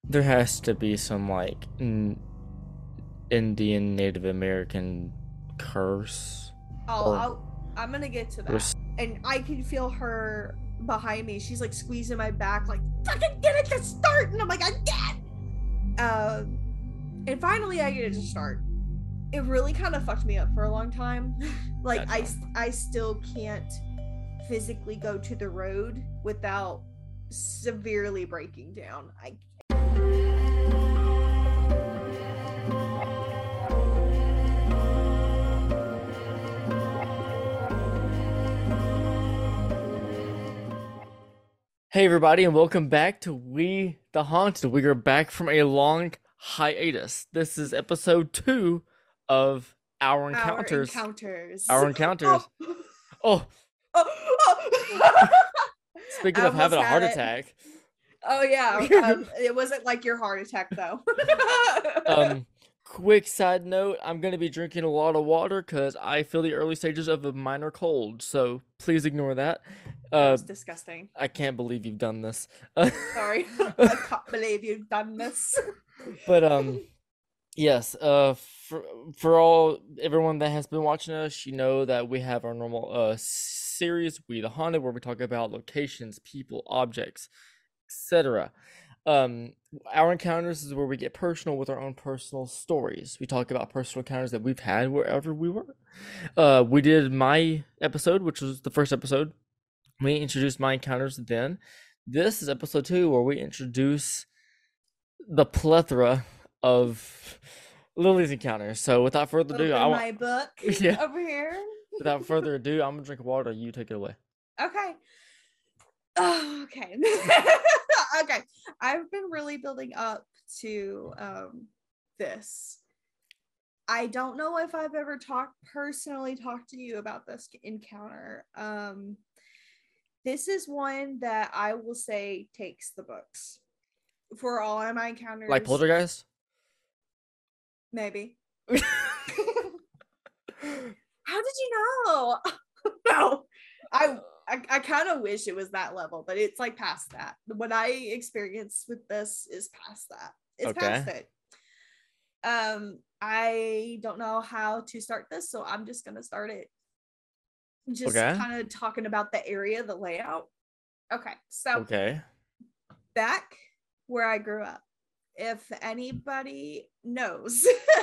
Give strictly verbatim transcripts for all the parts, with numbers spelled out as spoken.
There has to be some like n- Indian Native American curse Oh, or, I'll, I'm gonna get to or that. s- And I can feel her behind me. She's like squeezing my back, like, fucking get it to start. And I'm like, I can't. Um, and finally, I get it to start. It really kind of fucked me up for a long time. like, I, gotcha. I still can't physically go to the road without severely breaking down. I Hey everybody, and welcome back to We the Haunted. We are back from a long hiatus. This is episode two of Our our Encounters. encounters. Our Oh, Encounters. Oh, oh, oh. speaking I of almost having a had heart it. attack, Oh yeah, um, it wasn't like your heart attack though. um, quick side note, I'm gonna be drinking a lot of water because I feel the early stages of a minor cold, so please ignore that. That Uh, was disgusting. I can't believe you've done this. Sorry, I can't believe you've done this. But um yes, uh for for all everyone that has been watching us, you know that we have our normal uh series, We the Haunted, where we talk about locations, people, objects, et cetera. Um our encounters is where we get personal with our own personal stories. We talk about personal encounters that we've had wherever we were. Uh we did my episode, which was the first episode. We introduced my encounters then. This is episode two where we introduce the plethora of Lily's encounters. So without further ado, I Open want my book yeah. over here. Without further ado, I'm gonna drink water. You take it away. Okay. Oh, okay. okay. I've been really building up to um this. I don't know if I've ever talked personally talked to you about this encounter. Um this is one that I will say takes the books for all of my Like encounters. poltergeist? Maybe. How did you know? no, I I, I kind of wish it was that level, but it's like past that. What I experienced with this is past that. It's Okay. past it. Um, I don't know how to start this, so I'm just gonna start it. Just Okay. kind of talking about the area, the layout. Okay, so Okay. back where I grew up, if anybody knows,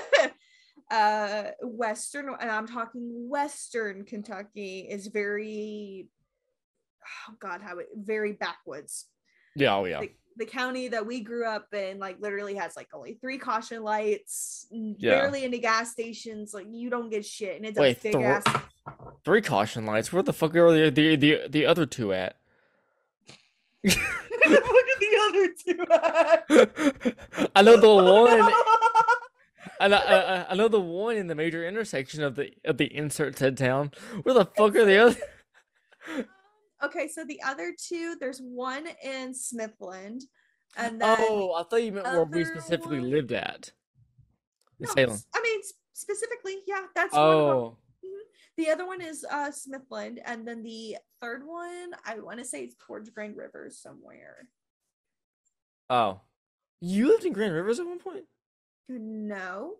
uh western, and I'm talking western Kentucky, is very, oh god, how it very backwoods. Yeah, oh yeah. the, the county that we grew up in like literally has like only three caution lights, Yeah. barely any gas stations, like you don't get shit, and it's Wait, a big thr- ass. three caution lights. Where the fuck are the the the, the other two at? Look at the other two. I know the one. I know, I, I know the one in the major intersection of the of the insert said town. Where the fuck are the other? Okay, so the other two, there's one in Smithland, and then the Oh, I thought you meant where we other specifically one, lived at in no, Salem. I mean specifically, yeah, that's one of them. Oh, Mhm. The other one is uh Smithland, and then the third one, I want to say it's towards Grand Rivers somewhere. oh, you lived in Grand Rivers at one point? No,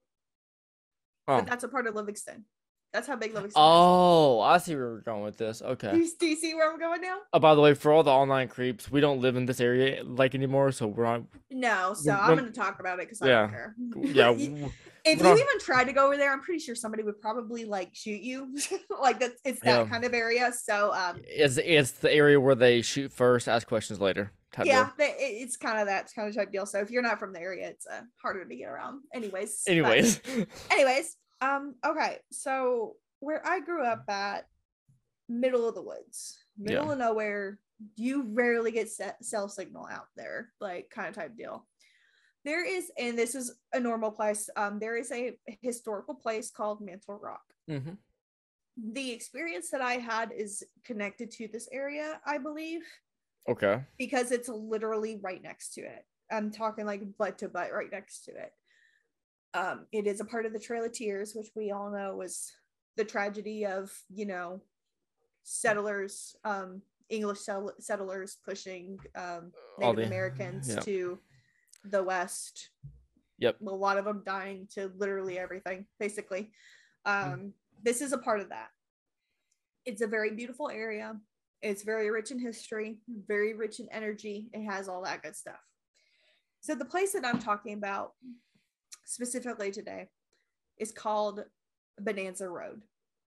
but Oh, that's a part of Livingston. That's how big Livingston is. oh, I see where we're going with this. Do Okay. you, do you see where I'm going now? Oh, by the way, for all the online creeps, we don't live in this area like anymore, so we're on. No, so We're, I'm we're- going to talk about it because I don't yeah, care. yeah, w- If we're you on. even tried to go over there, I'm pretty sure somebody would probably like shoot you. like that's it's that Yeah, kind of area. So um, it's it's the area where they shoot first, ask questions later. Type yeah, deal. they, it- it's kind of that kind of type deal. So if you're not from the area, it's uh, harder to get around. Anyways, but Anyways, anyways, um, okay. So where I grew up at, middle of the woods, middle yeah. of nowhere. You rarely get set, cell signal out there, like kind of type deal. There is, and this is a normal place. Um, there is a historical place called Mantle Rock. Mm-hmm. The experience that I had is connected to this area, I believe, Okay. because it's literally right next to it. I'm talking like butt to butt right next to it. Um, it is a part of the Trail of Tears, which we all know was the tragedy of, you know, settlers, um, English settlers pushing um, All Native the Americans yeah. to the West. Yep. A lot of them dying to literally everything, basically. Um, mm. This is a part of that. It's a very beautiful area. It's very rich in history, very rich in energy. It has all that good stuff. So the place that I'm talking about specifically today is called Bonanza Road.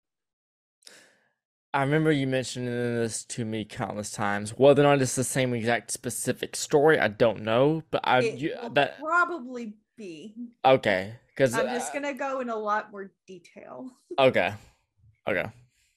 I remember you mentioning this to me countless times. Whether or not it's the same exact specific story, I don't know. But I it you, will that probably be okay because I'm just uh, gonna go in a lot more detail. Okay, okay.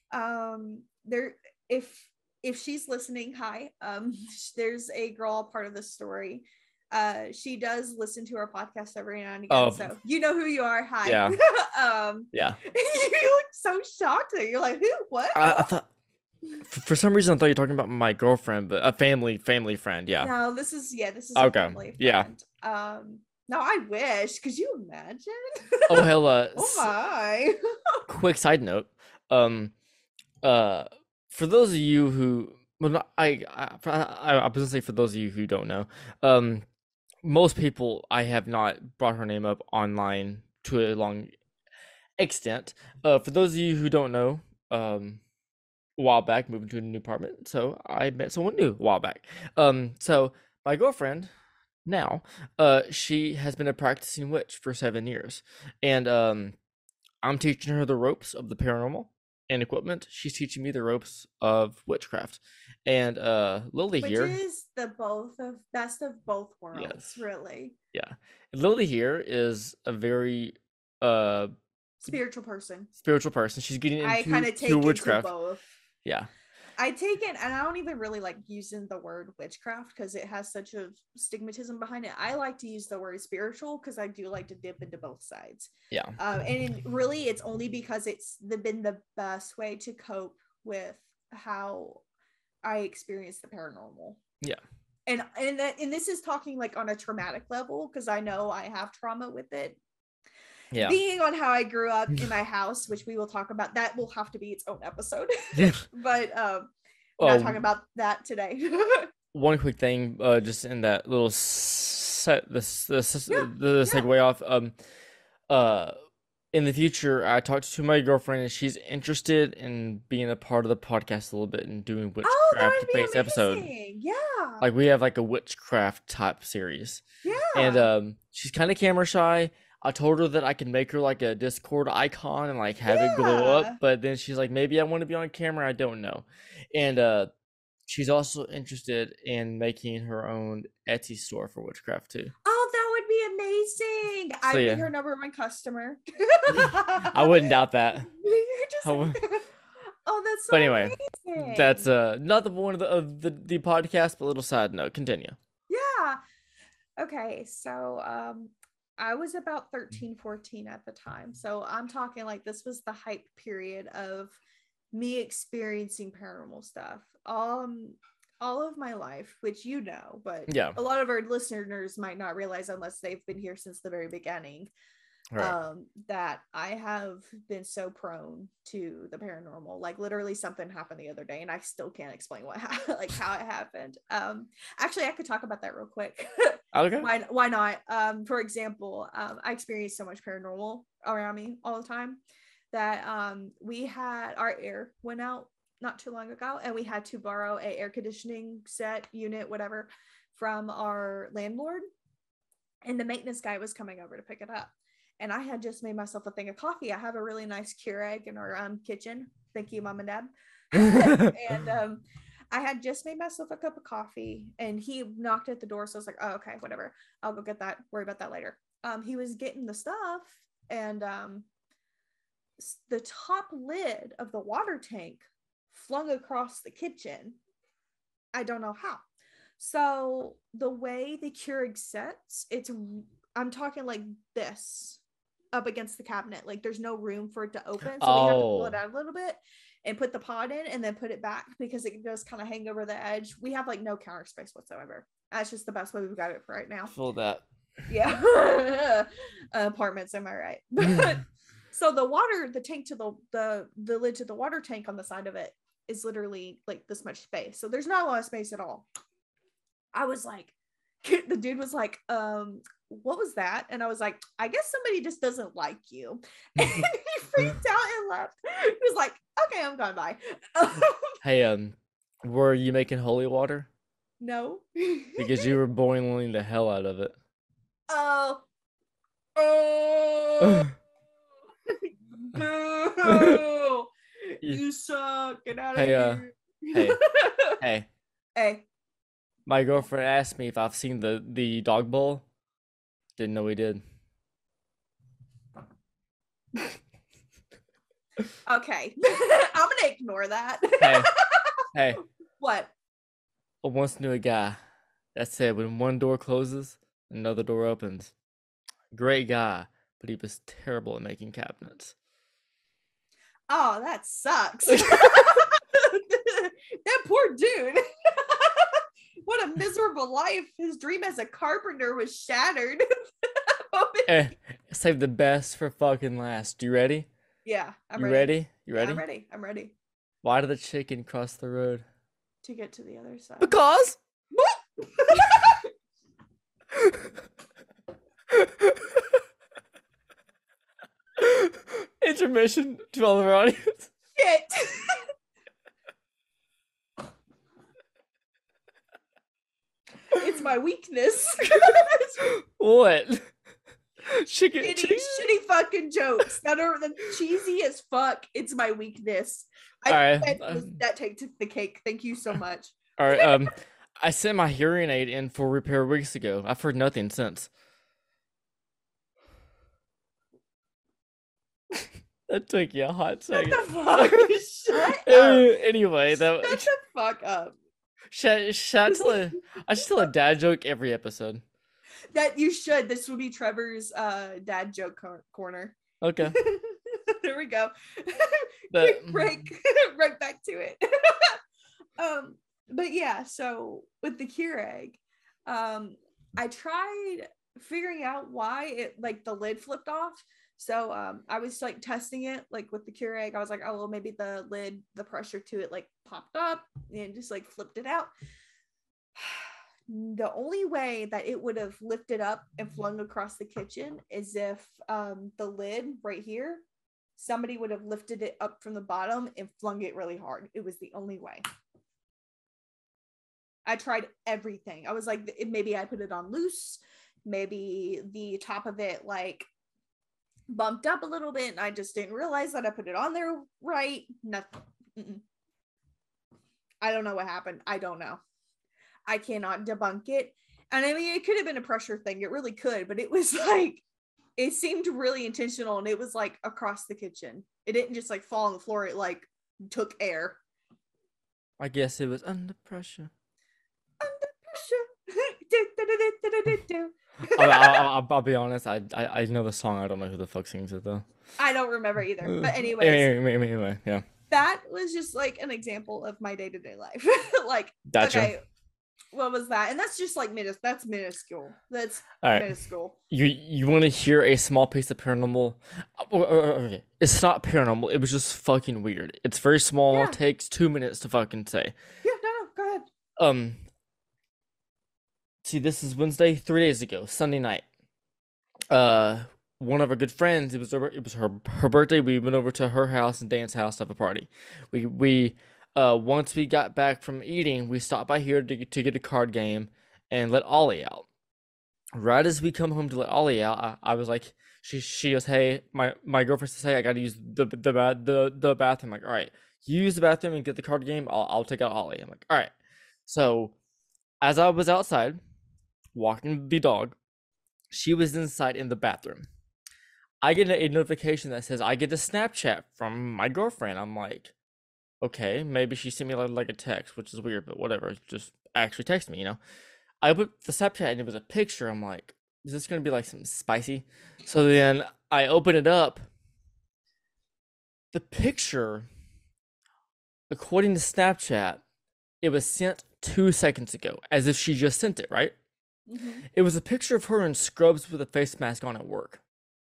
Um, there, if if she's listening, hi. Um, there's a girl part of the story. Uh, she does listen to our podcast every now and again, oh, so you know who you are. Hi. Yeah. um, yeah. You look so shocked there. You're like, who? What? I, I thought for some reason I thought you were talking about my girlfriend, but a family family friend. Yeah. No, this is yeah, this is okay. a family friend. Yeah. Um, no, I wish. Could you imagine? Oh hell, uh, oh my. Quick side note. Um, uh, for those of you who, well, not, I, I, I, I was gonna say for those of you who don't know, um. Most people, I have not brought her name up online to a long extent. Uh, for those of you who don't know, um, a while back, moving to a new apartment, so I met someone new a while back. Um, so my girlfriend now, uh, she has been a practicing witch for seven years, and um, I'm teaching her the ropes of the paranormal and equipment. She's teaching me the ropes of witchcraft. And uh Lily Which here is the both of best of both worlds, yes. really. Yeah. Lily here is a very uh spiritual person. Spiritual person. She's getting into I kind of take to witchcraft. Into both. Yeah. I take it, and I don't even really like using the word witchcraft because it has such a stigmatism behind it. I like to use the word spiritual because I do like to dip into both sides. Yeah. Um, and really, it's only because it's the, been the best way to cope with how I experience the paranormal. Yeah. And and that, and this is talking like on a traumatic level because I know I have trauma with it. Yeah. Being on how I grew up in my house, which we will talk about, that will have to be its own episode. But um we're not talking about that today. One quick thing, uh just in that little set this this yeah, the segue yeah. off. Um uh in the future, I talked to my girlfriend, and she's interested in being a part of the podcast a little bit and doing witchcraft-based oh, episode. Yeah, like we have like a witchcraft type series. Yeah, and um, she's kind of camera shy. I told her that I can make her like a Discord icon and like have yeah. it glow up, but then she's like, maybe I want to be on camera. I don't know. And uh, she's also interested in making her own Etsy store for witchcraft too. Oh, that would be amazing. So, I'd yeah. be her number one customer. I wouldn't doubt that. You're just oh, that's so but anyway, amazing. That's uh not the one of the of the, the podcast, but a little side note. Continue. Yeah. Okay, so um I was about thirteen, fourteen at the time. So I'm talking like this was the hype period of me experiencing paranormal stuff. Um all of my life, which you know, but yeah, a lot of our listeners might not realize unless they've been here since the very beginning. Right. Um, that I have been so prone to the paranormal. Like literally something happened the other day and I still can't explain what happened, like how it happened. Um, actually I could talk about that real quick. Okay. Why, why not? Um, for example, um, I experienced so much paranormal around me all the time that um, we had our air went out not too long ago and we had to borrow a air conditioning set unit, whatever, from our landlord. And the maintenance guy was coming over to pick it up. And I had just made myself a thing of coffee. I have a really nice Keurig in our um, kitchen. Thank you, Mom and Dad. and um, I had just made myself a cup of coffee and he knocked at the door. So I was like, oh, okay, whatever. I'll go get that. Worry about that later. Um, he was getting the stuff and um, the top lid of the water tank flung across the kitchen. I don't know how. So the way the Keurig sets, it's, I'm talking like this. Up against the cabinet, like there's no room for it to open, so oh. we have to pull it out a little bit and put the pot in and then put it back because it does kind of hang over the edge. We have like no counter space whatsoever. That's just the best way we've got it for right now. Full that. Yeah. uh, apartments, am I right? But so the water, the tank to the the the lid to the water tank on the side of it is literally like this much space. So there's not a lot of space at all. I was like, the dude was like, um, what was that? And I was like, I guess somebody just doesn't like you. And he freaked out and left. He was like, okay, I'm going by. Hey, um, were you making holy water? No. Because you were boiling the hell out of it. Oh. Oh. Boo. You suck. Get out of Hey, uh, here. hey, hey. Hey. My girlfriend asked me if I've seen the, the dog bowl. Didn't know we did. Okay. I'm gonna ignore that. Hey, hey. What? I once knew a guy that said when one door closes, another door opens. Great guy, but he was terrible at making cabinets. Oh, that sucks. That poor dude. What a miserable life. His dream as a carpenter was shattered. Eh, save the best for fucking last. You ready? Yeah, I'm you ready. ready? You Yeah, ready? I'm ready. I'm ready. Why did the chicken cross the road? To get to the other side. Because. Intermission to all of our audience. Shit. It's my weakness. What? Chicken, shitty, chicken? shitty fucking jokes that are the cheesy as fuck. It's my weakness. I All right. that, was, that take took the cake. Thank you so much. All right. Um, I sent my hearing aid in for repair weeks ago. I've heard nothing since. That took you a hot second. Shut the fuck. Shut up. Anyway, that Shut the fuck up. Should, should I tell a I should tell a dad joke every episode. That you should. This will be Trevor's uh dad joke cor- corner. Okay. There we go. But, Quick break. Right back to it. um, but yeah, so with the Keurig, um, I tried figuring out why it like the lid flipped off. So um, I was like testing it like with the Keurig. I was like, oh well, maybe the lid, the pressure to it like popped up and just like flipped it out. The only way that it would have lifted up and flung across the kitchen is if um, the lid right here, somebody would have lifted it up from the bottom and flung it really hard. It was the only way. I tried everything. I was like, maybe I put it on loose. Maybe the top of it like bumped up a little bit and I just didn't realize that I put it on there right. Nothing. Mm-mm. I don't know what happened. I don't know. I cannot debunk it. And I mean, it could have been a pressure thing. It really could, but it was like, it seemed really intentional and it was like across the kitchen. It didn't just like fall on the floor. It like took air. I guess it was under pressure. Under pressure. I'll, I'll, I'll be honest. I, I I know the song. I don't know who the fuck sings it though. I don't remember either. But anyways, anyway, anyway, anyway, yeah. That was just like an example of my day-to-day life. Like, gotcha. Okay, what was that? And that's just like minis. That's minuscule. That's all right. minuscule. You you want to hear a small piece of paranormal? Okay, it's not paranormal. It was just fucking weird. It's very small. Yeah. It takes two minutes to fucking say. Yeah, no, no, go ahead. Um. See, this is Wednesday, three days ago, Sunday night. Uh, one of our good friends. It was her. It was her her birthday. We went over to her house and Dan's house to have a party. We we. Uh, once we got back from eating, we stopped by here to, to get a card game and let Ollie out. Right as we come home to let Ollie out, I, I was like, she she goes, hey, my, my girlfriend says, hey, I gotta use the the the the bathroom. I'm like, all right, you use the bathroom and get the card game. I'll I'll take out Ollie. I'm like, all right. So, as I was outside walking the dog, she was inside in the bathroom. I get a, a notification that says I get a Snapchat from my girlfriend. I'm like, okay, maybe she sent me like, like a text, which is weird, but whatever. Just actually text me, you know. I opened the Snapchat and it was a picture. I'm like, is this gonna be like something spicy? So then I open it up. The picture, according to Snapchat, it was sent two seconds ago, as if she just sent it, right? Mm-hmm. It was a picture of her in scrubs with a face mask on at work.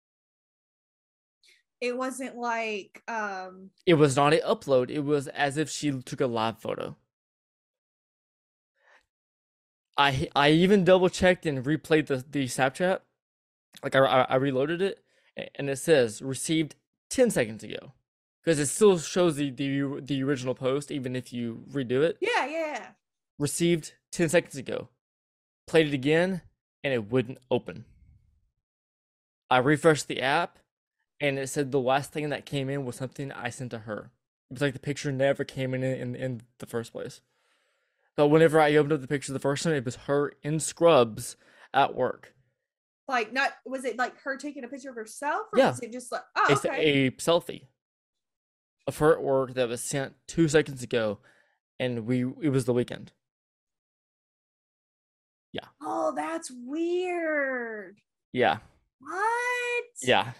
It wasn't like um It was not an upload. It was as if she took a live photo. I I even double checked and replayed the the Snapchat. Like I I, I reloaded it, a- and it says received ten seconds ago, because it still shows the the the original post even if you redo it. Yeah, yeah. Received ten seconds ago. Played it again, and it wouldn't open. I refreshed the app, and it said the last thing that came in was something I sent to her. It was like the picture never came in in, in the first place. But whenever I opened up the picture the first time, it was her in scrubs at work. Like, not was it like her taking a picture of herself, or Yeah, was it just like, oh, it's okay. a selfie of her at work that was sent two seconds ago, and we it was the weekend. Yeah, Oh, that's weird. yeah, What? yeah,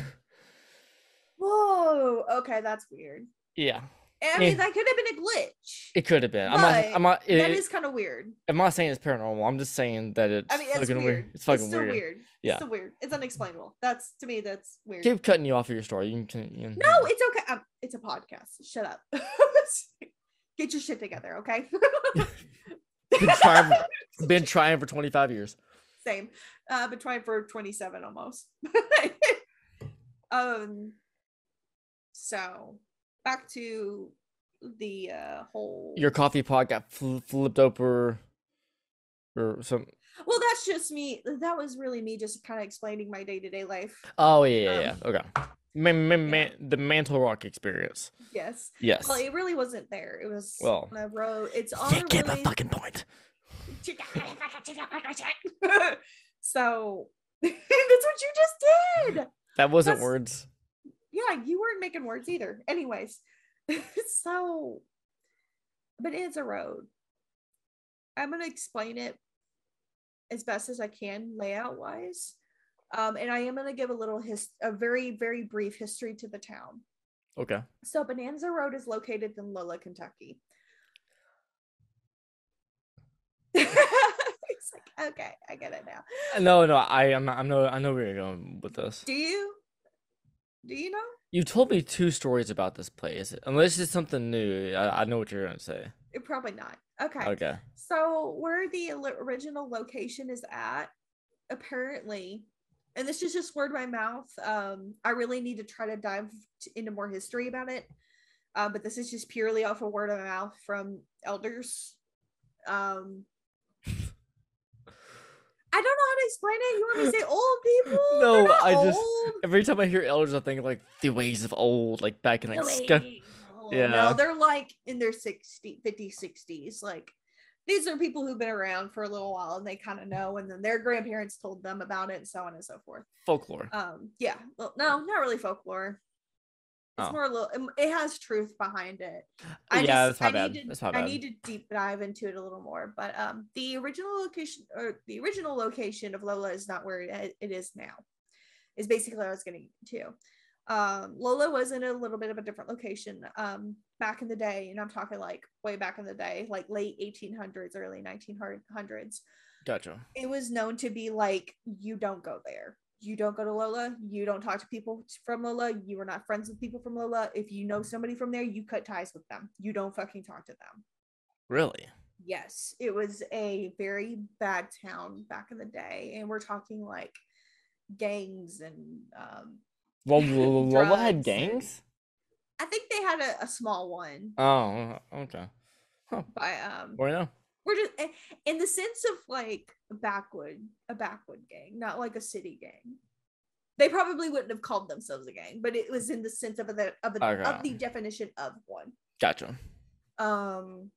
Whoa. Okay, that's weird. yeah. I Eh, mean, that could have been a glitch, it could have been. I'm not. but I'm not. that It, is kind of weird. I'm not saying it's paranormal. I'm just saying that I it's mean, it's fucking weird. weird. It's It's fucking still weird. weird. It's Yeah. still weird. It's unexplainable. That's to me, that's weird. Keep cutting you off of your story. You can. You No, can it's okay. Um, it's a podcast. Shut up. Get your shit together, okay? been trying. Been trying for twenty-five years. Same. Uh, been trying for twenty-seven almost. um. So back to the uh whole. Your coffee pot got fl- flipped over, or some. Well, that's just me. That was really me just kind of explaining my day to day life. Oh yeah, yeah, Um, yeah. Okay. Man, man, yeah. man, the Mantle Rock experience. Yes. Yes. Well, it really wasn't there. It was Well, on a road. It's on you a get my really. fucking point. So that's what you just did. That wasn't That's- words. Yeah, you weren't making words either. Anyways, so, but it's a road. I'm gonna explain it as best as I can, layout wise. Um, and I am gonna give a little his a very very brief history to the town. Okay. So Bonanza Road is located in Lola, Kentucky. It's like, okay, I get it now. No, no, I, I'm, I'm no, I know where you're going with this. Do you? Do you know? You told me two stories about this place. Unless it's something new, I, I know what you're gonna say. It, probably not. Okay. Okay. So where the original location is at, apparently, and this is just word by mouth. Um, I really need to try to dive t- into more history about it. Uh, but this is just purely off of word of mouth from elders. Um, I don't know how to explain it. You want me to say old people? No, They're not I just old. every time I hear elders, I think like the ways of old, like back in like Sc- No, Yeah. no, they're like in their sixty, fifties, sixties. Like these are people who've been around for a little while and they kind of know, and then their grandparents told them about it and so on and so forth. folklore. Um, yeah, well, no, not really folklore. It's Oh. more a little. It has truth behind it. I Yeah, just, that's my I bad. Need to, That's my I bad. need to deep dive into it a little more. But um, the original location or the original location of Lola is not where it, it is now. Is basically what I was getting to. Um, Lola was in a little bit of a different location um, back in the day, and I'm talking like way back in the day, like late eighteen hundreds, early nineteen hundreds. Gotcha. It was known to be like, you don't go there. You don't go to Lola. You don't talk to people from Lola. You are not friends with people from Lola. If you know somebody from there, you cut ties with them. You don't fucking talk to them. Really? Yes, it was a very bad town back in the day, and we're talking like gangs and um Well, Lola had drugs and- gangs. I think they had a, a small one, Oh, okay. Huh. but um Well, yeah. we're just in the sense of like a backwood a backwood gang, not like a city gang. They probably wouldn't have called themselves a gang, but it was in the sense of the of, a, Okay. of the definition of one. Gotcha. Um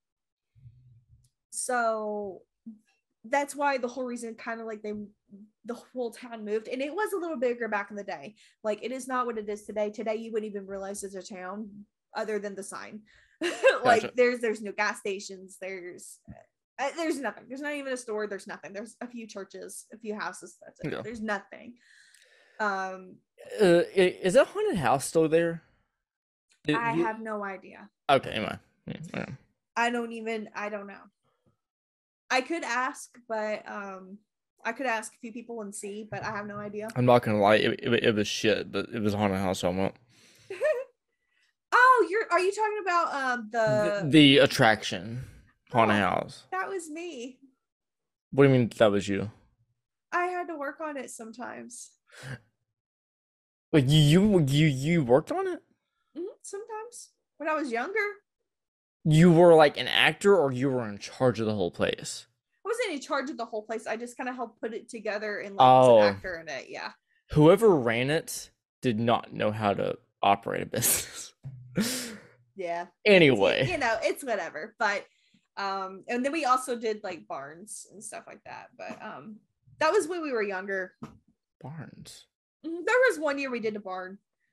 so that's why the whole reason kind of like they the whole town moved, and it was a little bigger back in the day. Like it is not what it is today. Today you wouldn't even realize it's a town other than the sign. Like Gotcha. there's there's no gas stations, there's uh, there's nothing, there's not even a store, there's nothing, there's a few churches, a few houses, that's it. Yeah. There's nothing. um Uh, i- is that haunted house still there? Did I you- have no idea. Okay, anyway. Yeah, yeah. I don't even I don't know. I could ask, but um I could ask a few people and see, but I have no idea. I'm not gonna lie, it, it, it was shit, but it was a haunted house, so I won't. Oh, you're are you talking about um The, the, the attraction haunted Oh. house. that was me. What do you mean that was you? I had to work on it sometimes. Like you you you you worked on it? Mhm, sometimes when I was younger, You were like an actor or you were in charge of the whole place? I wasn't in charge of the whole place. I just kind of helped put it together and like was an Oh, actor in it. Yeah. whoever ran it did not know how to operate a business. Yeah. It's it, Anyway, you know, it's whatever. But um and then we also did like barns and stuff like that. But um that was when we were younger. Barnes. Mhm, there was one year we did a barn.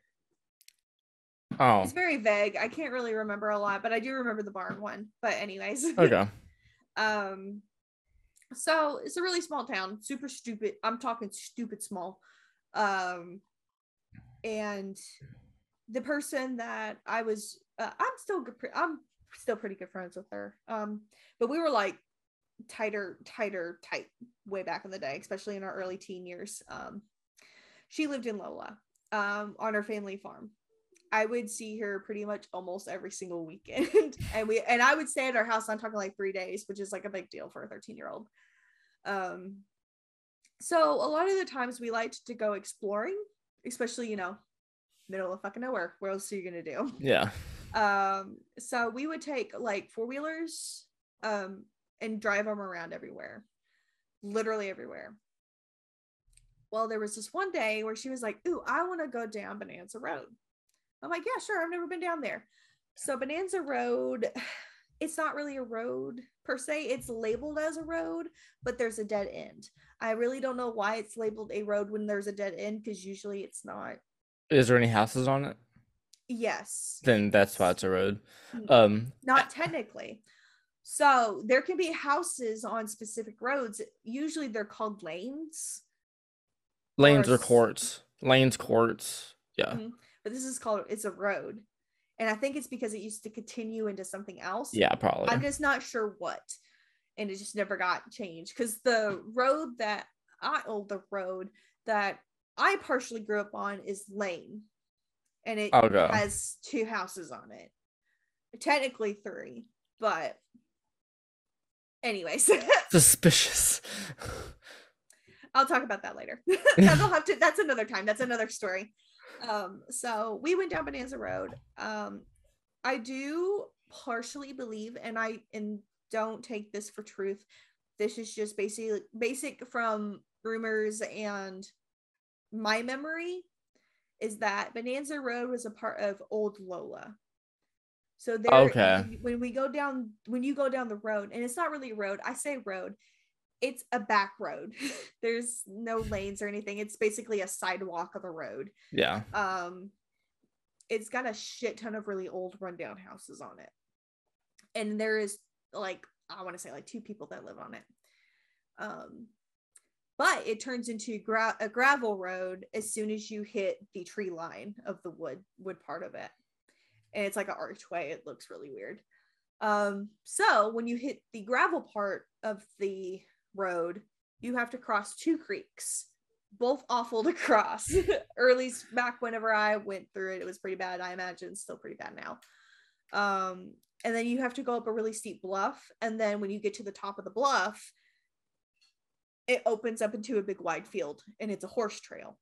Oh, It's very vague. I can't really remember a lot, but I do remember the barn one. But anyways, okay. um so it's a really small town, super stupid. I'm talking stupid small. Um and the person that I was uh, I'm still good I'm still pretty good friends with her. Um but we were like tighter tighter tight way back in the day, especially in our early teen years. Um she lived in Lola um on her family farm. I would see her pretty much almost every single weekend. and we and I would stay at our house. I'm talking like three days, which is like a big deal for a thirteen year old. Um so a lot of the times we liked to go exploring, especially, you know, middle of fucking nowhere. What else are you gonna do? Yeah. Um, so we would take like four wheelers um and drive them around everywhere, literally everywhere. Well, there was this one day where she was like, "Ooh, I want to go down Bonanza Road." I'm like, "Yeah, sure. I've never been down there." So Bonanza Road, it's not really a road per se. It's labeled as a road, but there's a dead end. I really don't know why it's labeled a road when there's a dead end, because usually it's not. Is there any houses on it? Yes, Then that's why yes. it's a road. Um, Not technically. So there can be houses on specific roads. Usually they're called lanes or, lanes or courts. Lanes, courts. Yeah. mm, but this is called, it's a road. And I think it's because it used to continue into something else. Yeah, probably. I'm just not sure what. And it just never got changed. Because the road that I, oh, the road that I partially grew up on is lane. And it Okay. has two houses on it. Technically three. But anyways. Suspicious. I'll talk about that later. That'll have to, that's another time. That's another story. Um, so we went down Bonanza Road. Um, I do partially believe, and I and don't take this for truth. This is just basic basic from rumors and my memory, is that Bonanza Road was a part of Old Lola. So there, Okay. when, when we go down, when you go down the road, and it's not really a road, I say road, it's a back road. There's no lanes or anything. It's basically a sidewalk of a road. Yeah. Um, it's got a shit ton of really old rundown houses on it. And there is like, I want to say like two people that live on it. Um, but it turns into gra- a gravel road as soon as you hit the tree line of the wood wood part of it. And it's like an archway. It looks really weird. Um, so when you hit the gravel part of the road, you have to cross two creeks, both awful to cross. Early back whenever I went through it, it was pretty bad. I imagine it's still pretty bad now. Um, and then you have to go up a really steep bluff, and then when you get to the top of the bluff, it opens up into a big wide field, and it's a horse trail.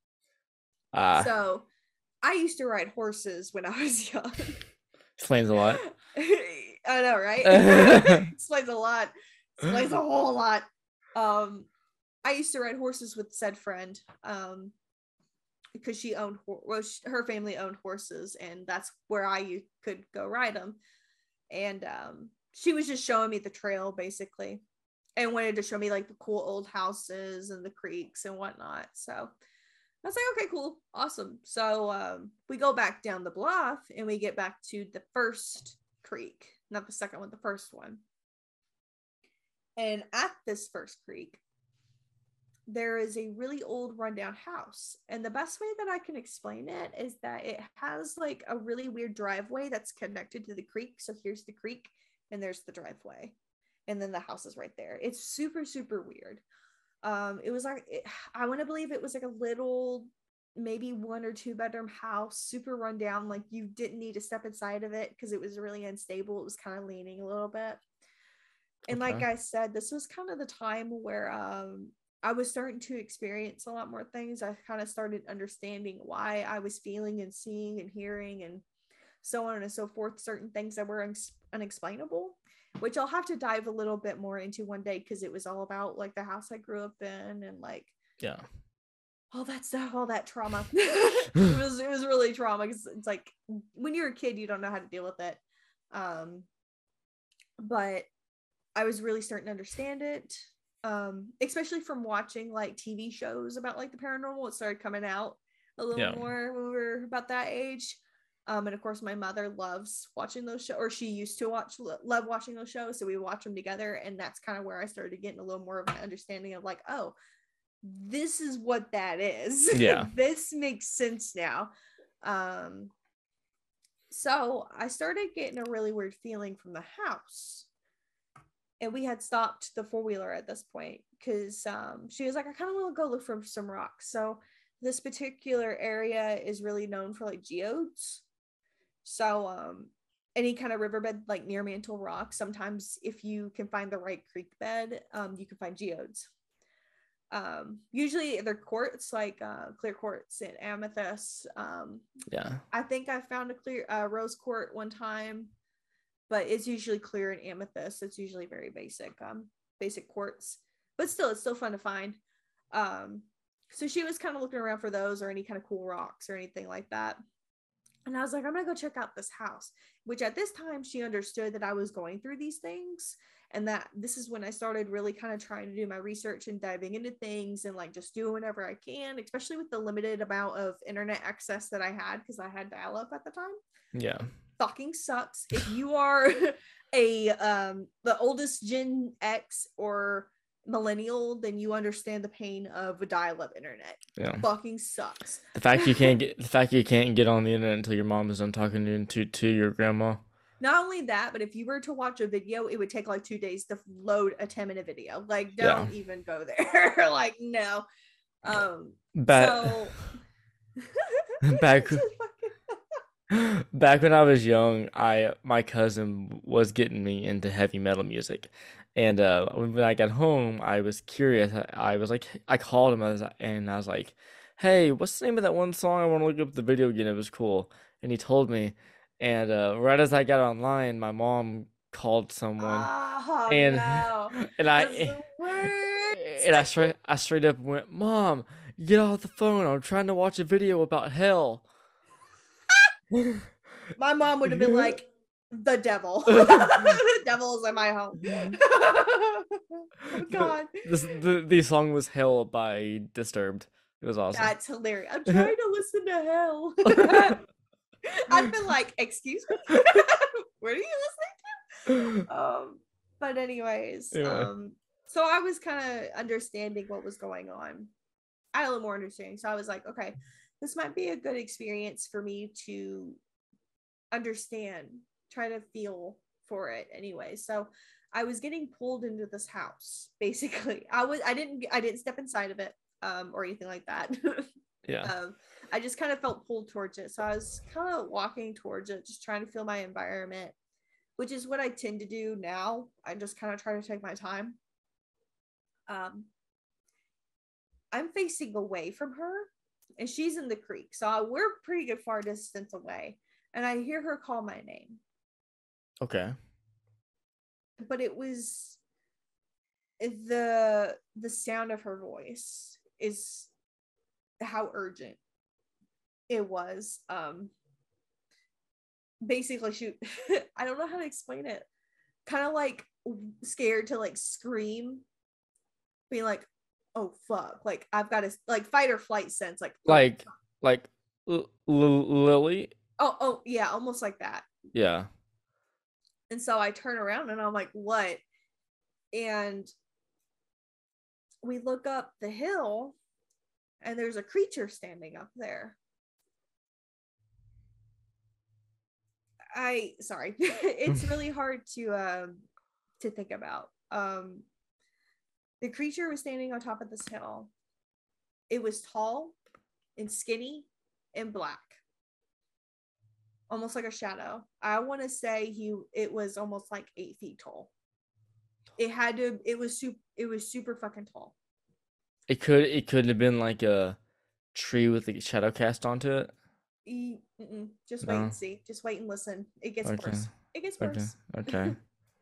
Uh So I used to ride horses when I was young. explains a lot. I know, right? Explains a lot. Explains a whole lot. Um, I used to ride horses with said friend, um, because she owned, well, she, her family owned horses, and that's where I could go ride them. And um, she was just showing me the trail basically, and wanted to show me like the cool old houses and the creeks and whatnot. So I was like, okay, cool, awesome. So um, we go back down the bluff and we get back to the first creek, not the second one, the first one. And at this first creek, there is a really old rundown house. And the best way that I can explain it is that it has like a really weird driveway that's connected to the creek. So here's the creek and there's the driveway. And then the house is right there. It's super, super weird. Um, it was like, it, I want to believe it was like a little, maybe one or two bedroom house, super rundown. Like you didn't need to step inside of it because it was really unstable. It was kind of leaning a little bit. And like Okay. I said, this was kind of the time where um I was starting to experience a lot more things. I kind of started understanding why I was feeling and seeing and hearing and so on and so forth, certain things that were un- unexplainable, which I'll have to dive a little bit more into one day because it was all about like the house I grew up in and like Yeah. all that stuff, all that trauma. it was it was really trauma because it's like when you're a kid, you don't know how to deal with it. Um, but I was really starting to understand it, um, especially from watching like T V shows about like the paranormal. It started coming out a little Yeah. more when we were about that age. Um, and of course, my mother loves watching those shows, or she used to watch, love watching those shows. So we watch them together. And that's kind of where I started getting a little more of an understanding of like, oh, this is what that is. Yeah. This makes sense now. Um, so I started getting a really weird feeling from the house. And we had stopped the four-wheeler at this point because um, she was like, I kind of want to go look for some rocks. So this particular area is really known for like geodes. So um, any kind of riverbed like near Mantle Rock, sometimes if you can find the right creek bed, um, you can find geodes. Um, usually they're quartz, like uh, clear quartz and amethyst. Um, Yeah. I think I found a clear uh, rose quartz one time, but it's usually clear and amethyst. It's usually very basic, um, basic quartz, but still, it's still fun to find. Um, so she was kind of looking around for those or any kind of cool rocks or anything like that. And I was like, I'm gonna go check out this house, which at this time she understood that I was going through these things. And that this is when I started really kind of trying to do my research and diving into things and like just doing whatever I can, especially with the limited amount of internet access that I had because I had dial up at the time. Yeah. Fucking sucks. If you are a um the oldest Gen X or millennial, then you understand the pain of a dial-up internet. Yeah. Fucking sucks. The fact you can't get the fact you can't get on the internet until your mom is done talking to to, to your grandma. Not only that, but if you were to watch a video, it would take like two days to load a ten minute video. Like, don't Yeah. even go there. Like, no. Um, Back so back back when I was young, I my cousin was getting me into heavy metal music. And uh when I got home, I was curious. I, I was like I called him I was, and I was like, "Hey, what's the name of that one song? I want to look up the video again. It was cool." And he told me. And uh right as I got online, my mom called someone oh and no. and That's I the worst. and I straight I straight up went, "Mom, get off the phone. I'm trying to watch a video about hell." My mom would have been like, the devil. The devil is in my home. Oh The, god. this the the song was "Hell" by Disturbed. It was awesome. That's hilarious. I'm trying to listen to hell. I've been like, excuse me? What are you listening to? Um, but anyways, Anyway, um, so I was kind of understanding what was going on. I had a little more understanding. So I was like, okay, this might be a good experience for me to understand, try to feel for it anyway. So I was getting pulled into this house. Basically, I was I didn't I didn't step inside of it um or anything like that. yeah, um I just kind of felt pulled towards it. So I was kind of walking towards it, just trying to feel my environment, which is what I tend to do now. I just kind of try to take my time. Um I'm facing away from her and she's in the creek. So we're pretty good far distance away. And I hear her call my name. okay, But it was the the sound of her voice is how urgent it was. Um basically she I don't know how to explain it. Kind of like scared to like scream, being like, oh fuck, like I've got to like fight or flight sense, like oh, like like L- L- Lily, oh oh yeah, almost like that. yeah, And so I turn around and I'm like, what? And we look up the hill and there's a creature standing up there. I sorry. It's really hard to um to think about. Um the creature was standing on top of this hill. It was tall and skinny and black. Almost like a shadow. I want to say he it was almost like eight feet tall. It had to. It was super. It was super fucking tall. It could it could have been like a tree with a shadow cast onto it. E- mm-mm. Just wait No. and see. Just wait and listen. It gets Okay. worse. It gets Okay. worse. Okay.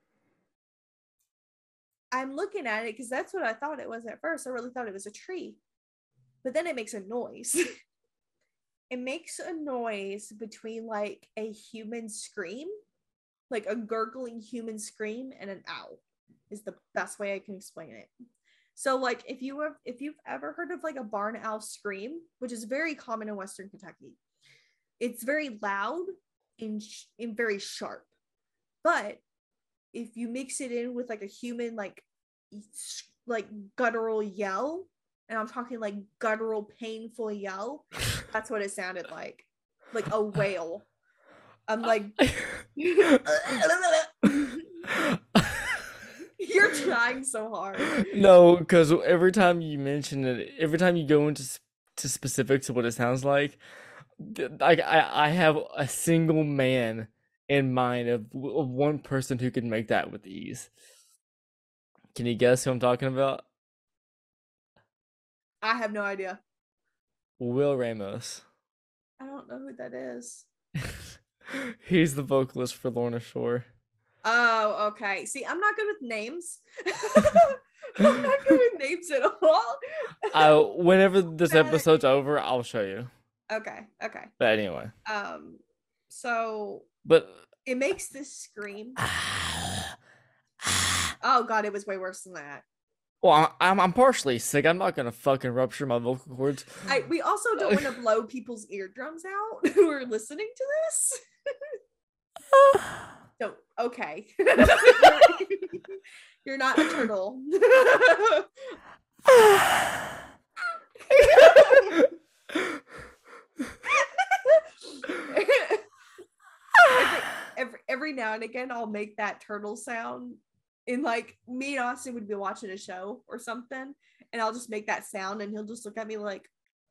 I'm looking at it because that's what I thought it was at first. I really thought it was a tree, but then it makes a noise. It makes a noise between like a human scream, like a gurgling human scream, and an owl. Is the best way I can explain it. So, like, if you have, if you've ever heard of like a barn owl scream, which is very common in Western Kentucky, it's very loud and, sh- and very sharp. But if you mix it in with like a human, like, like guttural yell, and I'm talking like guttural, painful yell, that's what it sounded like, like a whale. I'm like, you're trying so hard. No, because every time you mention it, every time you go into s- to specifics of what it sounds like, th- like I I have a single man in mind of, of one person who could make that with ease. Can you guess who I'm talking about? I have no idea. Will Ramos. I don't know who that is. He's the vocalist for Lorna Shore. Oh, okay. See, I'm not good with names. I'm not good with names at all. I whenever this episode's over, I'll show you. Okay, okay. But anyway. Um, so But it makes this scream. Oh god, it was way worse than that. Well, I'm I'm partially sick. I'm not gonna fucking rupture my vocal cords. I we also don't want to blow people's eardrums out who are listening to this. Don't. Okay. You're not a turtle. every, every every now and again, I'll make that turtle sound. In like me and Austin would be watching a show or something, and I'll just make that sound, and he'll just look at me like,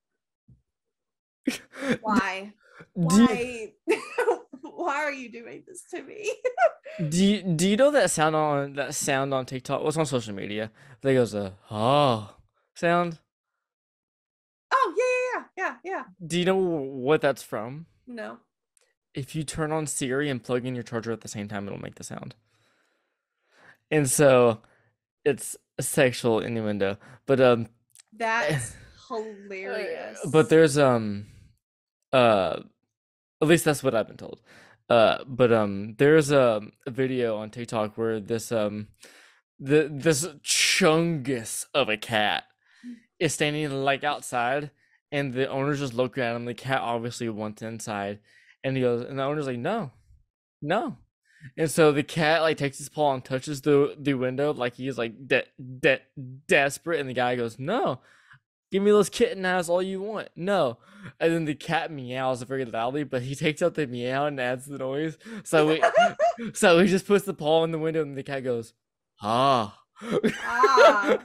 "Why? Why? Why are you doing this to me?" Do you, do you know that sound on that sound on TikTok? What's on social media? That goes a oh sound. Oh yeah, yeah, yeah, yeah. Do you know what that's from? No. If you turn on Siri and plug in your charger at the same time, it'll make the sound. And so, it's a sexual innuendo. But um, that's hilarious. But there's um, uh, at least that's what I've been told. Uh, but um, there's a, a video on TikTok where this um, the this chungus of a cat is standing like outside, and the owner's just looking at him. The cat obviously wants inside, and he goes, and the owner's like, no, no. And so the cat like takes his paw and touches the the window like he's like de- de- desperate, and the guy goes, no. Give me those kitten eyes all you want. No. And then the cat meows very loudly, but he takes out the meow and adds the noise. So we so he just puts the paw in the window and the cat goes, ah. Ah.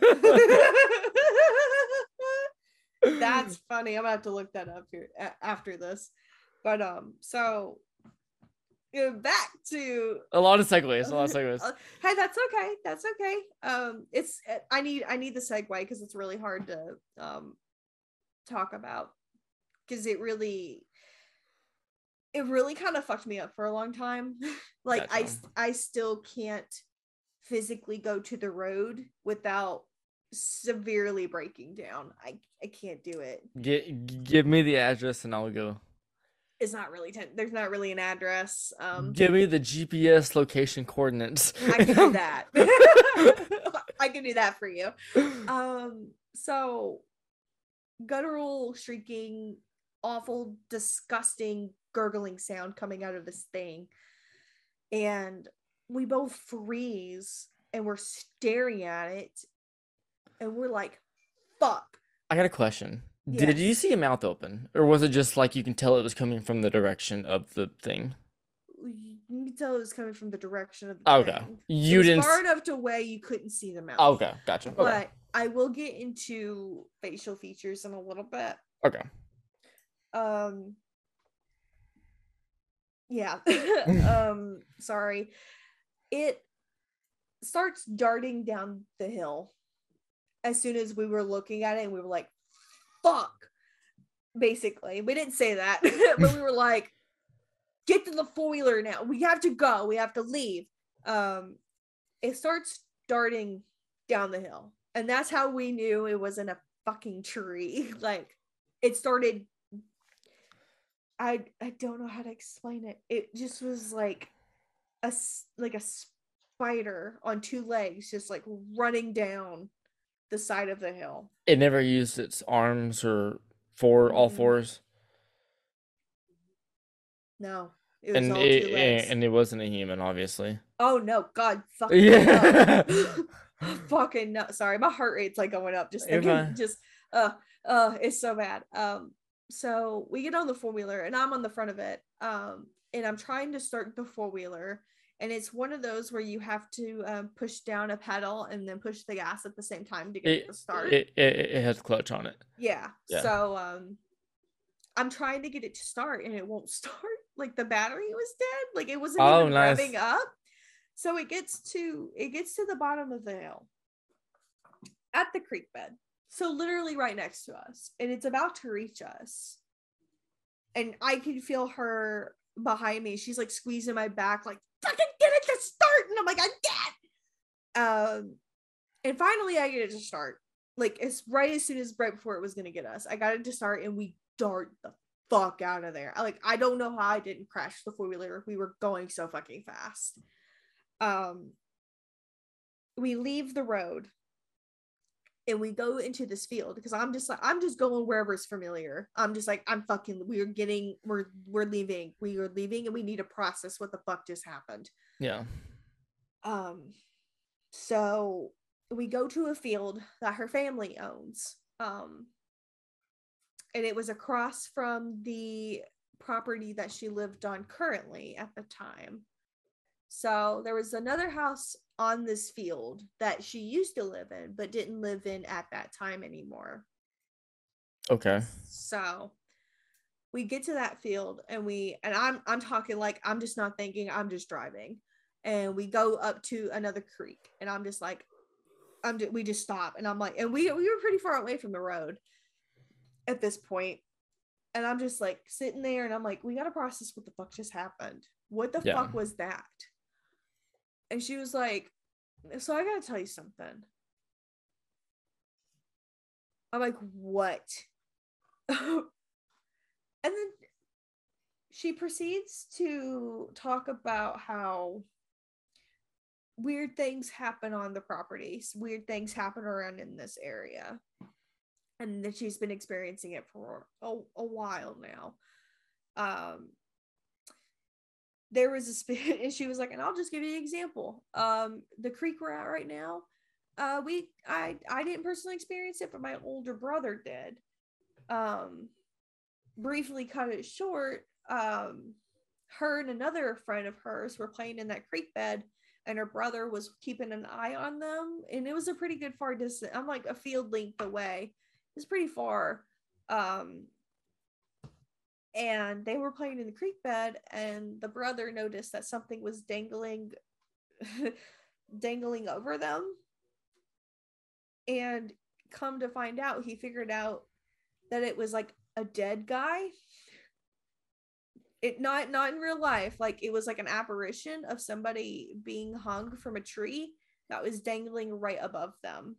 That's funny. I'm gonna have to look that up here after this. But um, so back to a lot of segues. A lot of segues. Hey, that's okay. That's okay. Um, it's I need I need the segue because it's really hard to um talk about because it really it really kind of fucked me up for a long time. Like gotcha. I I still can't physically go to the road without severely breaking down. I I can't do it. Get, give me the address and I'll go. It's not really ten- there's not really an address. Um give me the G P S location coordinates. I can do that. I can do that for you. Um so guttural, shrieking, awful, disgusting, gurgling sound coming out of this thing. And we both freeze and we're staring at it and we're like, fuck. I got a question. Yes. Did you see a mouth open? Or was it just like you can tell it was coming from the direction of the thing? You can tell it was coming from the direction of the okay. thing. You it was didn't far enough to where you couldn't see the mouth. Okay, gotcha. Okay. But I will get into facial features in a little bit. Okay. Um yeah. um sorry. It starts darting down the hill as soon as we were looking at it, and we were like, fuck. Basically, we didn't say that, but we were like, get to the four-wheeler now. We have to go. We have to leave. Um, it starts darting down the hill. And that's how we knew it wasn't a fucking tree. Like, it started, I I don't know how to explain it. It just was like a, like a spider on two legs, just like running down the side of the hill. It never used its arms or four, all Mm-mm. fours. No, it was And all it two legs. and it wasn't a human, obviously. Oh no, God, fucking Yeah. no. Fucking no. Sorry, my heart rate's like going up just You're thinking. fine. Just uh, uh, it's so bad. Um, so we get on the four wheeler, and I'm on the front of it. Um, and I'm trying to start the four wheeler, and it's one of those where you have to um, push down a pedal and then push the gas at the same time to get it, It to start. it, it it has clutch on it. Yeah. Yeah. So um, I'm trying to get it to start, and it won't start. Like, the battery was dead. Like, it wasn't Oh, even nice. revving up. So it gets to it gets to the bottom of the hill at the creek bed. So literally right next to us, and it's about to reach us. And I can feel her behind me. She's like squeezing my back, like, fucking get it to start. And I'm like, I can't. Um, and finally I get it to start. Like, it's right as soon as right before it was gonna get us. I got it to start, and we dart the fuck out of there. I, like, I don't know how I didn't crash the four-wheeler. We were going so fucking fast. Um, we leave the road and we go into this field, because I'm just like, I'm just going wherever's familiar. I'm just like, I'm fucking, we're getting, we're, we're leaving, we are leaving, and we need to process what the fuck just happened. Yeah. Um, so we go to a field that her family owns. Um, and it was across from the property that she lived on currently at the time. So there was another house on this field that she used to live in, but didn't live in at that time anymore. Okay. So we get to that field, and we, and I'm, I'm talking like, I'm just not thinking, I'm just driving. And we go up to another creek, and I'm just like, I'm, we just stop. And I'm like, and we, we were pretty far away from the road at this point. And I'm just like sitting there, and I'm like, we got to process what the fuck just happened. What the yeah. fuck was that? And she was like, so I gotta tell you something. I'm like, what? And then she proceeds to talk about how weird things happen on the properties. Weird things happen around in this area. And that she's been experiencing it for a, a while now. Um, there was a spin, and she was like, and I'll just give you an example. Um, the creek we're at right now, uh, we I I didn't personally experience it, but my older brother did. Um, briefly cut it short. Um, her and another friend of hers were playing in that creek bed, and her brother was keeping an eye on them, and it was a pretty good far distance. I'm like a field length away. It's pretty far. Um, and they were playing in the creek bed, and the brother noticed that something was dangling dangling over them, and come to find out, he figured out that it was like a dead guy. It not not in real life, like it was like an apparition of somebody being hung from a tree that was dangling right above them,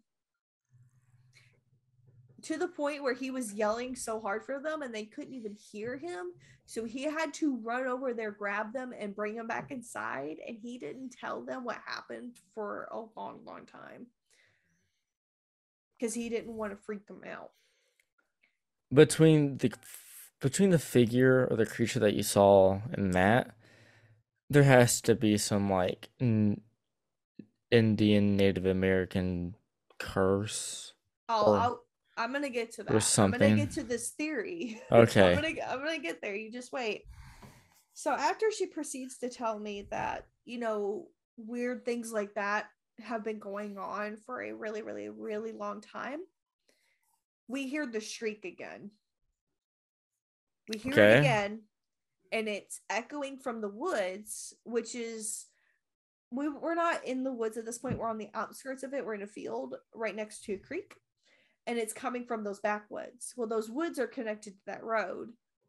to the point where he was yelling so hard for them and they couldn't even hear him. So he had to run over there, grab them, and bring them back inside. And he didn't tell them what happened for a long, long time, because he didn't want to freak them out. Between the between the figure or the creature that you saw and that, there has to be some like n- Indian Native American curse. Oh, or- I'll, I'm gonna get to or that. I'm something. gonna get to this theory. Okay. I'm gonna I'm gonna get there. You just wait. So after she proceeds to tell me that, you know, weird things like that have been going on for a really, really, really long time, we hear the shriek again. We hear Okay. it again, and it's echoing from the woods, which is we, we're not in the woods at this point. We're on the outskirts of it. We're in a field right next to a creek, and it's coming from those backwoods. Well, those woods are connected to that road.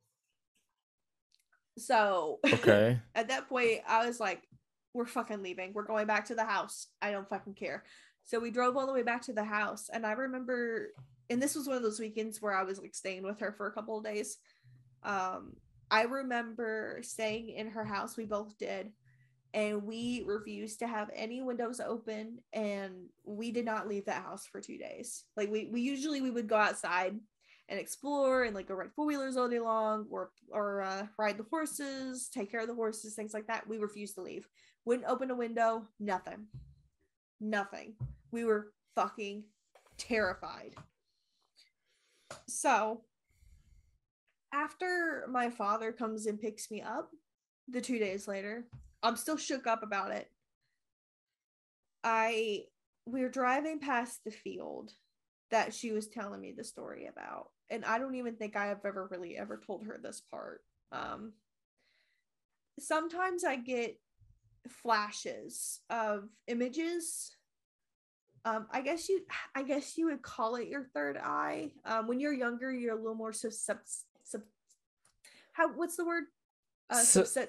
So Okay. at that point, I was like, we're fucking leaving. We're going back to the house. I don't fucking care. So we drove all the way back to the house. And I remember, and this was one of those weekends where I was like staying with her for a couple of days. Um, I remember staying in her house. We both did. And we refused to have any windows open. And we did not leave that house for two days. Like we, we usually, we would go outside and explore and like go ride four-wheelers all day long, or or uh, ride the horses, take care of the horses, things like that. We refused to leave. Wouldn't open a window, nothing. Nothing. We were fucking terrified. So after my father comes and picks me up the two days later, I'm still shook up about it. I we were driving past the field that she was telling me the story about. And I don't even think I have ever really ever told her this part. Um, sometimes I get flashes of images. Um, I guess you, I guess you would call it your third eye. Um, when you're younger, you're a little more sub, sub, sub how, what's the word? Uh, So- subset.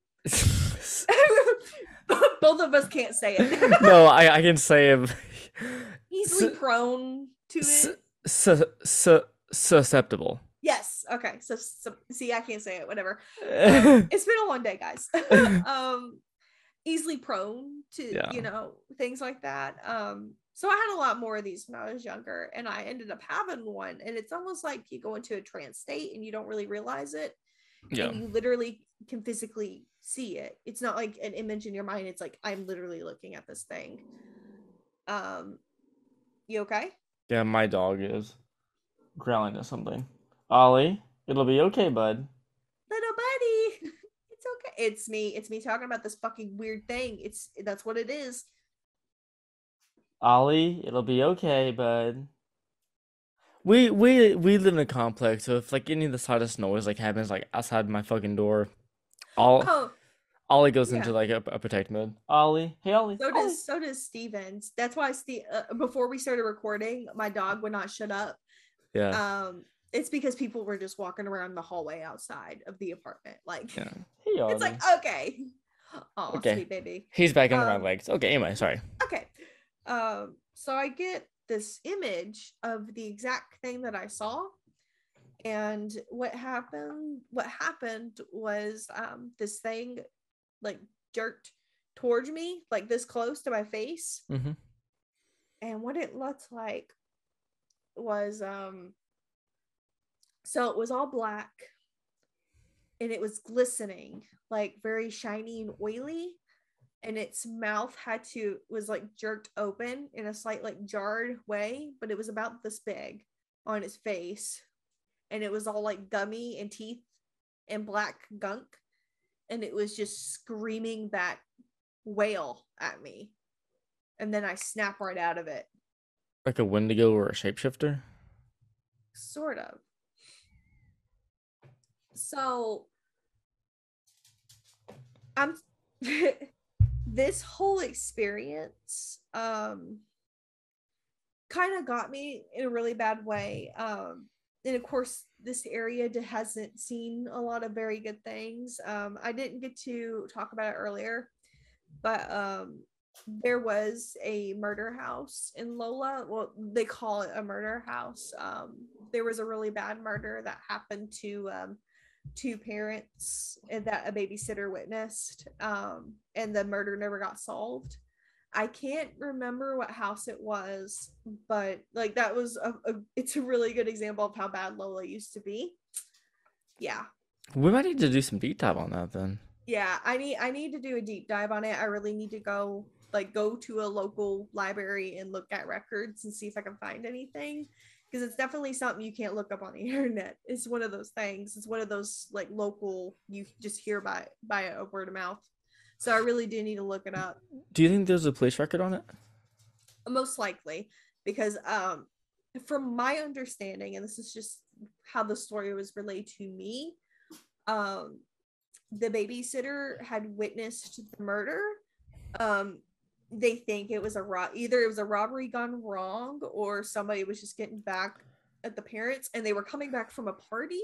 Both of us can't say it. No, I, I can say it. Easily Su- prone to it. Su- su- su- susceptible. Yes. Okay. So, so see, I can't say it. Whatever. Um, it's been a long day, guys. um, easily prone to Yeah. you know things like that. Um, so I had a lot more of these when I was younger, and I ended up having one. And it's almost like you go into a trance state and you don't really realize it, Yeah. and you literally can physically see it. It's not like an image in your mind. It's like I'm literally looking at this thing. Um, you okay? Yeah, my dog is growling at something. Ollie, it'll be okay, bud. Little buddy. It's okay. It's me. It's me talking about this fucking weird thing. It's that's what it is. Ollie, it'll be okay, bud. We we we live in a complex, so if like any of the slightest noise like happens like outside my fucking door, all Oh, Ollie goes yeah. into like a, a protect mode. Ollie, hey Ollie. so Ollie. does so does Stevens. That's why Steve. Uh, before we started recording, my dog would not shut up. Yeah. Um, it's because people were just walking around the hallway outside of the apartment. Like, Yeah. Hey Ollie. it's like okay, oh Okay. sweet baby. He's back under my Um, legs. Okay, anyway, sorry. Okay, um, so I get this image of the exact thing that I saw, and what happened? What happened was um this thing like jerked towards me, like this close to my face, Mm-hmm. and what it looked like was um so it was all black and it was glistening, like very shiny and oily, and its mouth had to was like jerked open in a slight like jarred way, but it was about this big on its face, and it was all like gummy and teeth and black gunk, and it was just screaming that wail at me, and then I snap right out of it. Like a Wendigo or a shapeshifter? Sort of. So I'm this whole experience um kind of got me in a really bad way. Um and of course this area hasn't seen a lot of very good things. Um I didn't get to talk about it earlier, but um there was a murder house in Lola. Well, they call it a murder house. Um there was a really bad murder that happened to um two parents and that a babysitter witnessed, um and the murder never got solved. I can't remember what house it was, but like that was a, a it's a really good example of how bad Lola used to be. Yeah. We might need to do some deep dive on that then. Yeah, I need I need to do a deep dive on it. I really need to go like go to a local library and look at records and see if I can find anything, because it's definitely something you can't look up on the internet. It's one of those things. It's one of those like local, you just hear by by a word of mouth. So I really do need to look it up. Do you think there's a police record on it? Most likely, because um from my understanding, and this is just how the story was relayed to me, um the babysitter had witnessed the murder, Um, they think it was a ro- either it was a robbery gone wrong, or somebody was just getting back at the parents, and they were coming back from a party.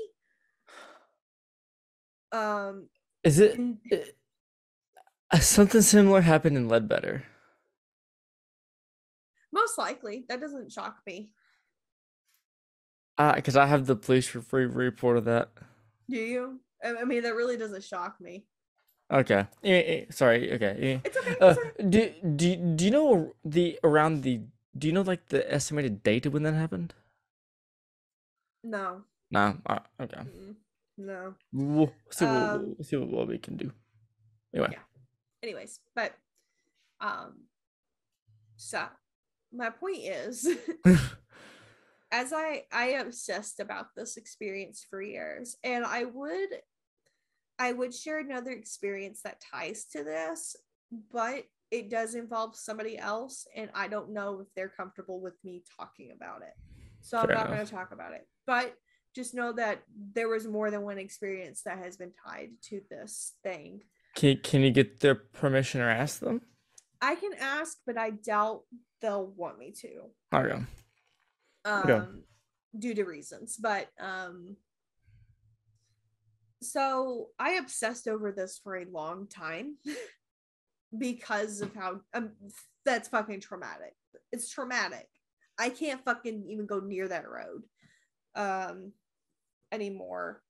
Um, Is it, and it something similar happened in Ledbetter? most likely that doesn't shock me. Uh, because I have the police re- report of that. Do you? I mean, that really doesn't shock me. Okay. Eh, eh, sorry. Okay. It's okay. Eh. Uh, It's okay. do do do you know the around the do you know like the estimated date of when that happened? No. No. Uh, okay. Mm-mm. No. We'll see what Um. we'll see what, what we can do. Anyway. Yeah. Anyways, but um. So my point is, as I I obsessed about this experience for years, and I would I would share another experience that ties to this, but it does involve somebody else, and I don't know if they're comfortable with me talking about it. So I'm Fair not going enough. to talk about it. But just know that there was more than one experience that has been tied to this thing. Can can you get their permission or ask them? I can ask, but I doubt they'll want me to. Okay. Okay. Um due to reasons, but um so I obsessed over this for a long time because of how um, that's fucking traumatic. It's traumatic. I can't fucking even go near that road um anymore.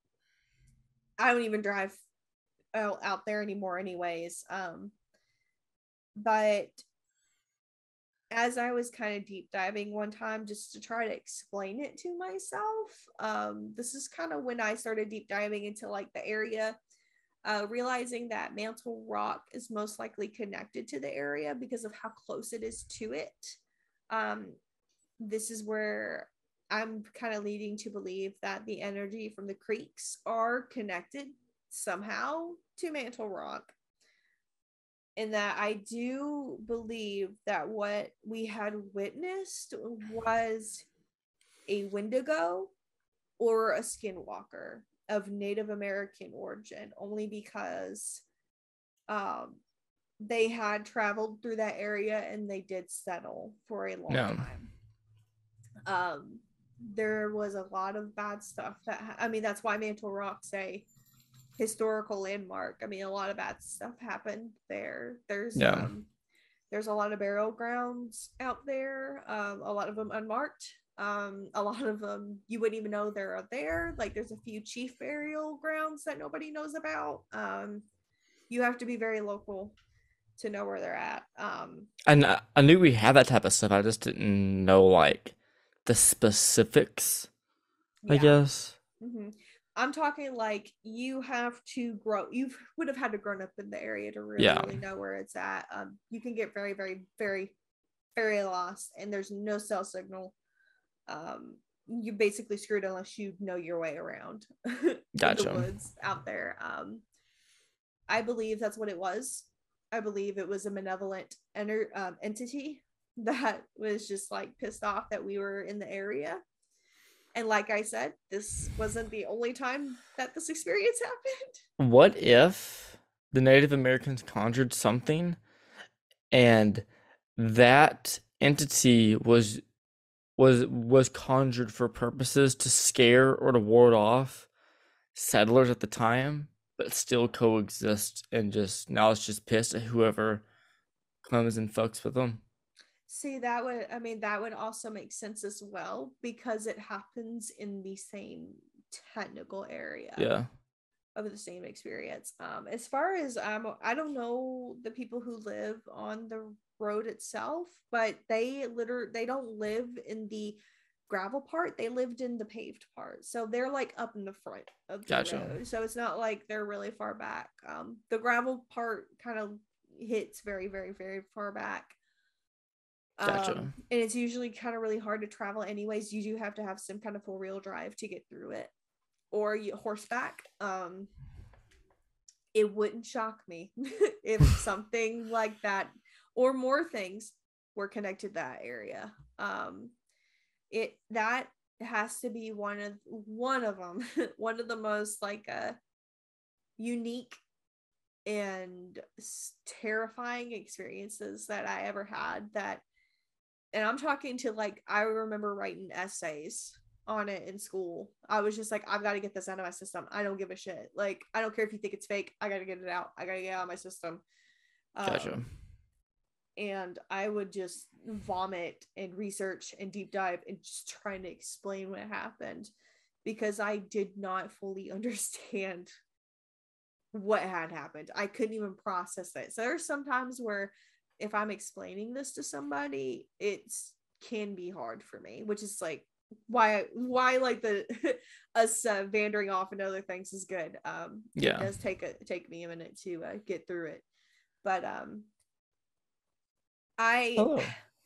I don't even drive out, out there anymore anyways. Um but as I was kind of deep diving one time just to try to explain it to myself, um this is kind of when I started deep diving into like the area, uh, realizing that Mantle Rock is most likely connected to the area because of how close it is to it. Um, this is where I'm kind of leading to believe that the energy from the creeks are connected somehow to Mantle Rock. And that I do believe that what we had witnessed was a Wendigo or a skinwalker of Native American origin, only because um, they had traveled through that area and they did settle for a long No. time. Um, there was a lot of bad stuff that ha- I mean, that's why Mantle Rock's a historical landmark. I mean, a lot of bad stuff happened there. There's Yeah. um, there's a lot of burial grounds out there. Um, a lot of them unmarked. Um, a lot of them you wouldn't even know they're there. Like there's a few chief burial grounds that nobody knows about. Um, you have to be very local to know where they're at. Um, And I, I knew we had that type of stuff. I just didn't know like the specifics, I yeah. guess. Mm-hmm. I'm talking like you have to grow. You would have had to grow up in the area to really, Yeah. really know where it's at. Um, you can get very, very, very, very lost, and there's no cell signal. Um, you basically screwed unless you know your way around in the Gotcha. woods out there. Um, I believe that's what it was. I believe it was a malevolent enter- um, entity that was just like pissed off that we were in the area. And like I said, this wasn't the only time that this experience happened. What if the Native Americans conjured something and that entity was was was conjured for purposes to scare or to ward off settlers at the time, but still coexist and just now it's just pissed at whoever comes and fucks with them? See, that would, I mean, that would also make sense as well because it happens in the same technical area Yeah. of the same experience. Um, as far as um, I don't know the people who live on the road itself, but they literally they don't live in the gravel part. They lived in the paved part, so they're like up in the front of the Gotcha. road. So it's not like they're really far back. Um, the gravel part kind of hits very, very, very far back. Gotcha. Um, and it's usually kind of really hard to travel anyways. You do have to have some kind of four-wheel drive to get through it, or you horseback. Um, it wouldn't shock me if something like that or more things were connected to that area. Um, it that has to be one of one of them, one of the most like uh, unique and s- terrifying experiences that I ever had. That, and I'm talking to, like, I remember writing essays on it in school. I was just like, I've got to get this out of my system. I don't give a shit. Like, I don't care if you think it's fake. I got to get it out. I got to get it out of my system. Gotcha. Um, and I would just vomit and research and deep dive and just trying to explain what happened, because I did not fully understand what had happened. I couldn't even process it. So there's sometimes where if I'm explaining this to somebody, it's can be hard for me, which is like why why like the us uh, vandering off into other things is good. Um, Yeah. It does take a take me a minute to uh, get through it, but um, I, Hello.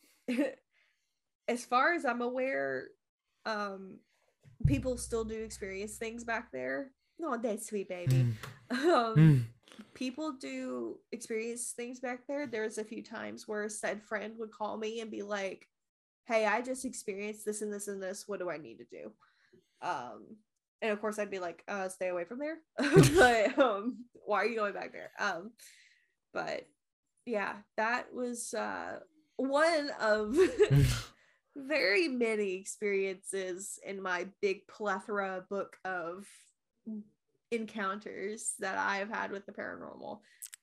as far as I'm aware, um, people still do experience things back there. Oh, that's sweet, baby. um, people do experience things back there. There's a few times where said friend would call me and be like, hey, I just experienced this and this and this. What do I need to do? Um, and of course I'd be like, uh, stay away from there. But um, why are you going back there? Um, but yeah, that was uh, one of very many experiences in my big plethora book of encounters that I've had with the paranormal.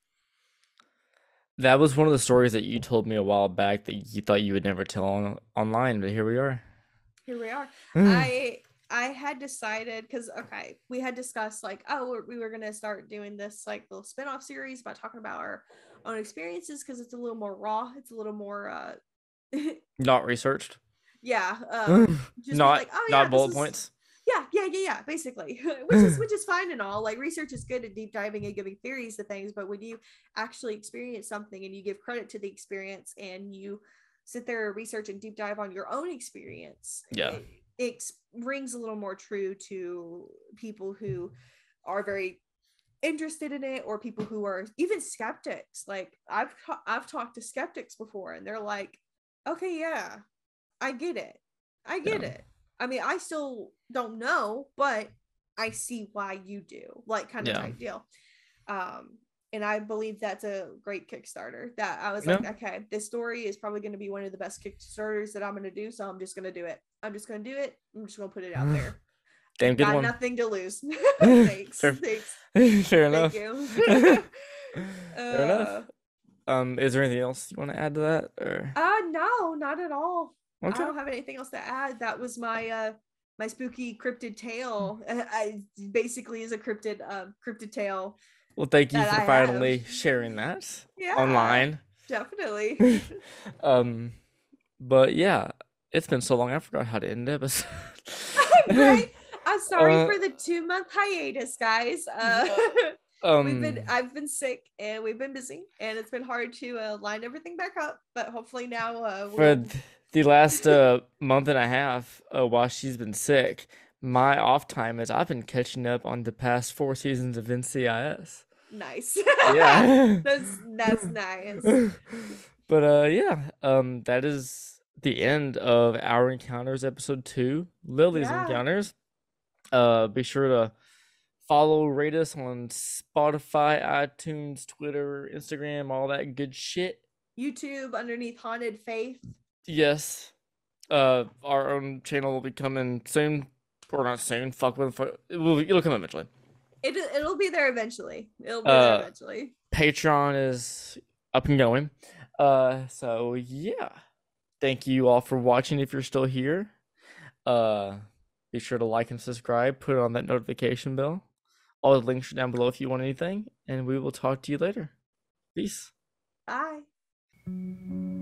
That was one of the stories that you told me a while back that you thought you would never tell on online, but here we are. Here we are. I I had decided, because okay, we had discussed like, oh, we're, we were gonna start doing this like little spin-off series about talking about our own experiences, because it's a little more raw, it's a little more uh Not researched. yeah, um just not like, oh yeah, not bullet is, points. yeah yeah yeah yeah basically, which is which is fine and all. Like, research is good at deep diving and giving theories to things, but when you actually experience something and you give credit to the experience and you sit there and research and deep dive on your own experience, Yeah. it, it rings a little more true to people who are very interested in it, or people who are even skeptics. Like, I've I've talked to skeptics before and they're like, okay, yeah, I get it. I get Yeah. it. I mean, I still don't know, but I see why you do, like, kind of Yeah. type deal. Um, and I believe that's a great Kickstarter. That I was Yeah. like, okay, this story is probably going to be one of the best Kickstarters that I'm going to do, so I'm just going to do it. I'm just going to do it. I'm just going to put it out there. Damn good Got one. nothing to lose. Thanks. Fair, Thanks. fair enough. Thank you. Fair uh, enough. Um, is there anything else you want to add to that, or? Uh, no, not at all. Okay. I don't have anything else to add. That was my uh my spooky cryptid tale. Uh, I basically is a cryptid um cryptid tale. Well, thank you that for I finally have. sharing that Yeah, online. definitely. Um, but yeah, it's been so long I forgot how to end the episode. Right. I'm sorry Uh, for the two month hiatus, guys. Uh, um, we've been I've been sick and we've been busy and it's been hard to uh, line everything back up. But hopefully now uh, for we'll. th- the last uh month and a half, uh, while she's been sick, my off time is I've been catching up on the past four seasons of N C I S. Nice. Yeah. that's that's nice. But uh yeah, um that is the end of our encounters episode two, Lily's Yeah. encounters. Uh be sure to follow, rate us on Spotify, iTunes, Twitter, Instagram, all that good shit. YouTube underneath Haunted Faith. Yes. Uh our own channel will be coming soon. Or not soon, fuck with fuck. It will, it'll come eventually. It, it'll be there eventually. It'll be Uh, there eventually. Patreon is up and going. Uh, so yeah, thank you all for watching. If you're still here, uh, be sure to like and subscribe. Put on that notification bell. All the links are down below if you want anything, and we will talk to you later. Peace. Bye.